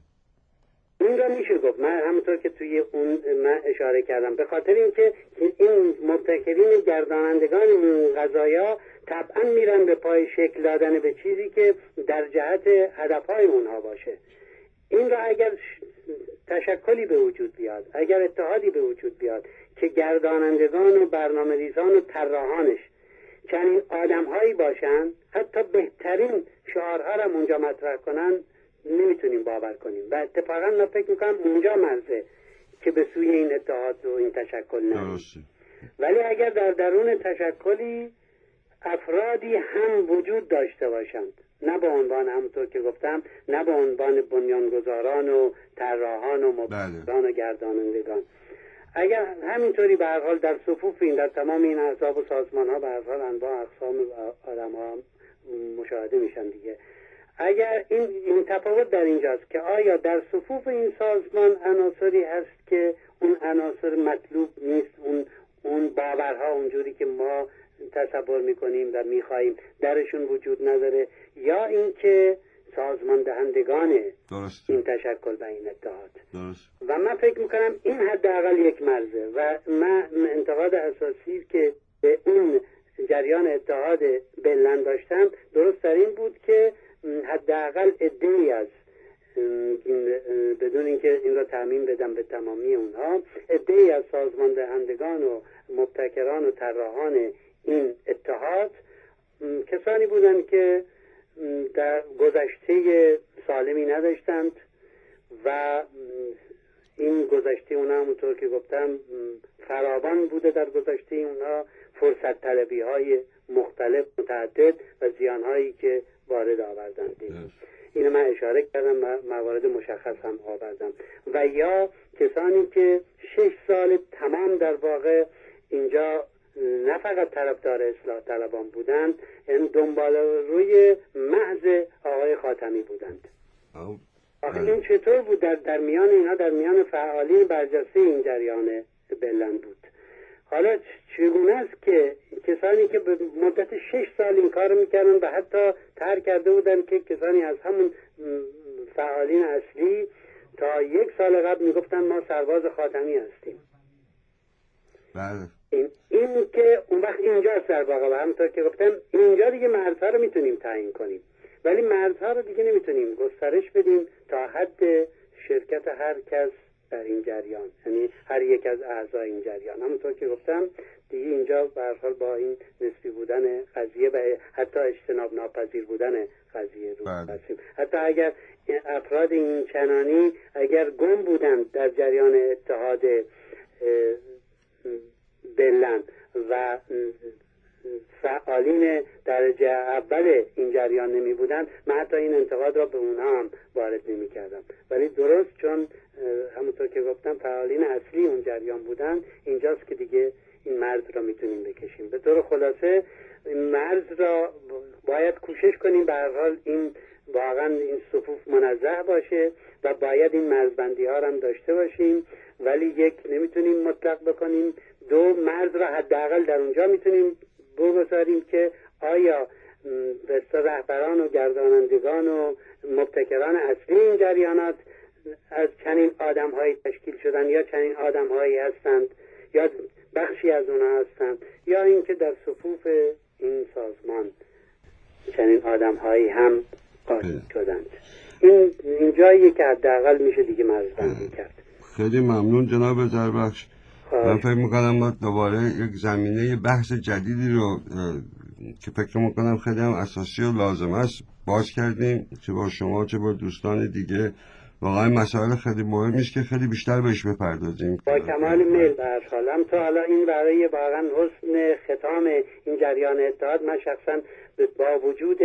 این را میشه گفت، من همونطور که توی اون من اشاره کردم، به خاطر اینکه این مبتکرین گردانندگان این قضایا طبعا میرن به پای شکل دادن به چیزی که در جهت هدفهای اونها باشه. این را اگر تشکلی به وجود بیاد، اگر اتحادی به وجود بیاد که گردانندگان و برنامه ریزان و طراحانش چنین آدم هایی باشن، حتی بهترین شعارها را اونجا مطرح کنن، نمیتونیم باور کنیم و اتفاقا من فکر میکنم اونجا مرزه که به سوی این اتحاد و این تشکل نمید. ولی اگر در درون تشکلی افرادی هم وجود داشته باشند، نه به عنوان همونطور که گفتم، نه به عنوان بنیانگذاران و طراحان و مبتکران و گردانندگان، اگر همینطوری به هر حال در صفوف این در تمام این احزاب و سازمان ها به هر حال انواع اقسام آدم ها مشاهده میشن دیگه، اگر این این تفاوت در اینجاست که آیا در صفوف این سازمان عناصری هست که اون عناصر مطلوب نیست، اون اون باورها اونجوری که ما تصور میکنیم و میخواییم درشون وجود نداره، یا اینکه سازمان دهندگان درست. این تشکل و این اتحاد درست. و من فکر میکنم این حداقل یک مرزه و من انتقاد اساسی که به اون جریان اتحاد بلن داشتم درست در این بود که حداقل عده‌ای از، بدون اینکه این را تعمیم بدم به تمامی اونها، عده‌ای از سازمان دهندگان و مبتکران و طراحان این اتحاد کسانی بودند که در گذشته سالمی نداشتند و این گذشته اونها همونطور که گفتم فراوان بوده، در گذشته اونها فرصت طلبی های مختلف متعدد و زیان هایی که وارد آوردند. اینو من اشاره کردم، موارد مشخص هم آوردم. و یا کسانی که شش سال تمام در واقع اینجا نه فقط طرفدار اصلاح طلبان بودند، این دنبال روی محض آقای خاتمی بودند. آخه این چطور بود در, در میان اینها، در میان فعالین برجسته این جریان بلن بود؟ حالا چگونه است که کسانی که به مدت شش سال این کار میکردن و حتی ترک کرده بودن که کسانی از همون فعالین اصلی تا یک سال قبل میگفتن ما سرباز خاتمی هستیم. بله. این, این که اون وقت اینجاست در واقع، و همونطور که گفتم اینجا دیگه مرزها رو میتونیم تعیین کنیم، ولی مرزها رو دیگه نمیتونیم گسترش بدیم تا حد شرکت هر کس در این جریان، یعنی هر یک از اعضای این جریان. همونطور که گفتم دیگه اینجا به هر حال با این نسبی بودن قضیه و حتی اجتناب ناپذیر بودن قضیه رو هستیم. حتی اگر افراد این چنانی اگر گم بودن در جریان اتحاد بلن و فعالین درجه اول این جریان نمی بودن، من حتی این انتقاد را به اونها هم وارد نمی کردم. ولی درست چون همونطور که گفتم فعالین اصلی اون جریان بودن، اینجاست که دیگه این مرز را میتونیم بکشیم. به طور خلاصه مرز را باید کوشش کنیم به هر حال این واقعا این صفوف منزه باشه و باید این مرزبندی ها هم داشته باشیم، ولی یک نمیتونیم مطلق بکنیم، دو مرز را حداقل در اونجا میتونیم بگذاریم که آیا رهبران و گردانندگان و مبتکران اصلی این جریانات از چنین آدم هایی تشکیل شدن یا چنین آدم هایی هستند یا بخشی از اونها هستند، یا اینکه در صفوف این سازمان چنین آدم هایی هم قاطی شدند. این این جاییه که حداقل میشه دیگه مرزبندی کرد. خیلی ممنون جناب زربخش. من فکر میکنم ما دوباره یک زمینه بحث جدیدی رو که فکر میکنم خیلی هم اساسی و لازم است باز کردیم، چه با شما چه با دوستان دیگه. واقعا مسائل خیلی مهمی است که خیلی بیشتر بهش بپردازیم. با کمال میل به هر حال. هم تا حالا این برای واقعا حسن ختام این جریان اتحاد، من شخصا با وجود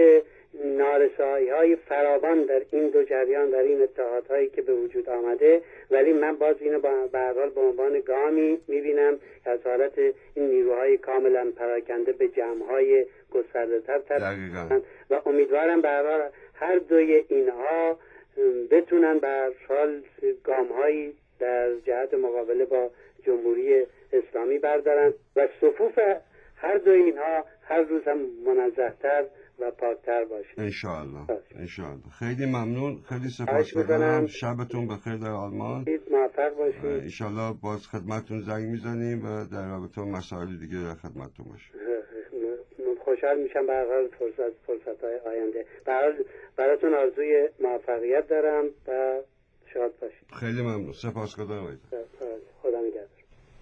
نارسایی های فراوان در این دو جریان، در این اتحادهایی که به وجود آمده، ولی من باز اینو به هر حال به عنوان گامی میبینم که از حالت این نیروهای کاملا پراکنده به جمعهای گسترده‌تر تبدیل و امیدوارم به هر حال هر دوی اینها بتونن به هر حال گام‌هایی در جهت مقابله با جمهوری اسلامی بردارن و صفوف هر دو اینها هر روز هم منظم‌تر و پاکتر باشه. انشاءالله. انشاءالله. خیلی ممنون، خیلی سپاسگزارم. شبتون بخیر در آلمان. موفق باشید. انشاءالله باز خدمتتون زنگ میزنیم و در رابطه با مسائل دیگه در خدمتتون باشیم. خوشحال میشم به هر حال فرصت فرصت‌های آینده. به هر حال براتون آرزوی موفقیت دارم و شاد باشید. خیلی ممنون. سپاسگزارم. خدا نگهدار.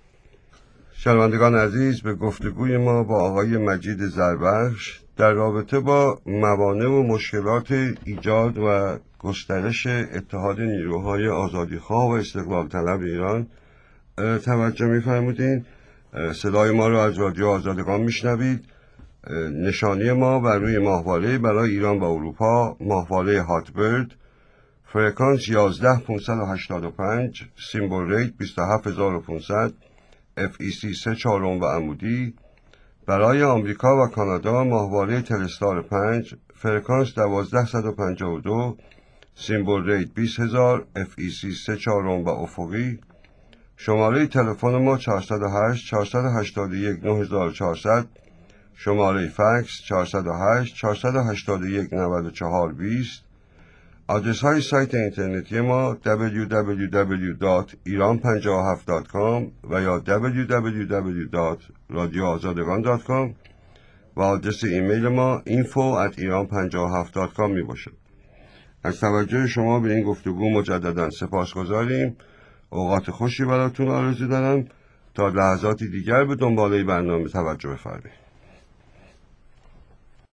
شنوندگان عزیز، به گفتگوی ما با آقای مجید زربخش در رابطه با موانع و مشکلات ایجاد و گسترش اتحاد نیروهای آزادیخواه و استقلال طلب ایران توجه می‌فرمودین. صدای ما را از رادیو آزادگان میشنوید. نشانی ما بر روی ماهواره برای ایران و اروپا ماهواره هاتبرد، فرکانس یازده پانصد و هشتاد و پنج، سیمبل ریت بیست و هفت هزار و پانصد، اف ای سی سه چهارم و عمودی. برای آمریکا و کانادا ماهواره تلستار پنج، فرکانس دوازده صد و پنجاه و دو، سیمبل ریت بیست هزار، اف ای سی سه چهارم و افقی. شماره تلفن ما چهارصد و هشت چهارصد و هشتاد و یک نه هزار و چهارصد، شماره فکس چهارصد و هشت چهارصد و هشتاد و یک نود و چهار بیست. آدرس های سایت اینترنتی ما دبلیو دبلیو دبلیو دات ایران پنجاه و هفت دات کام و یا دبلیو دبلیو دبلیو دات رادیو آزادگان دات کام و آدرس ایمیل ما اینفو ات ایران پنجاه و هفت دات کام می باشد. از توجه شما به این گفتگو مجددا سپاسگزاریم. اوقات خوشی براتون آرزو دارم. تا لحظاتی دیگر به دنباله برنامه توجه بفرمایید.